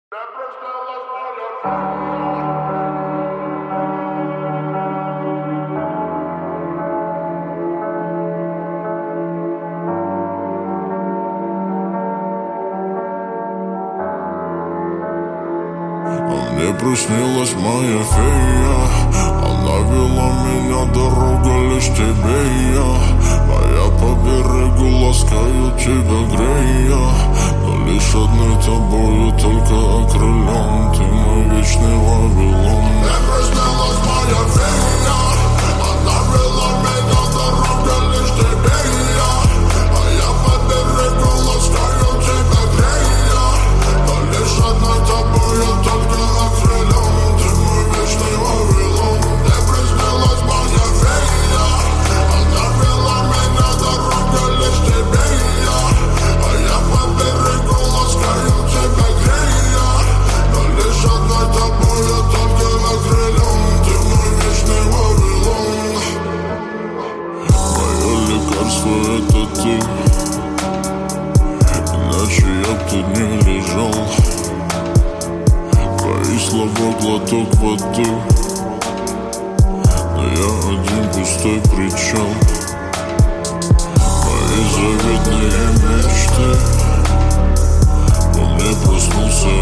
Мне приснилась моя фея, она вела меня дорога лишь тебе и я. А я по берегу ласкаю тебя, грея, но лишь одной тобою только окрылен. Ты мой вечный Вавилон. Мне приснилась моя фея, она вела меня дорога лишь тебе и я. А я по берегу ласкаю тебя, грея, но лишь одной тобою только окрылен. Ты мой вечный Вавилон. Мне приснилась моя фея, она вела меня дорога лишь тебе и я. А я по берегу ласкаю тебя, грея, но лишь одной тобою только окрылен. Ты мой вечный Вавилон. Мое лекарство — это ты, иначе я б тут не лежал. Твои слова — глоток воды, но я один пустой причал. Мои заветные мечты, во мне проснулся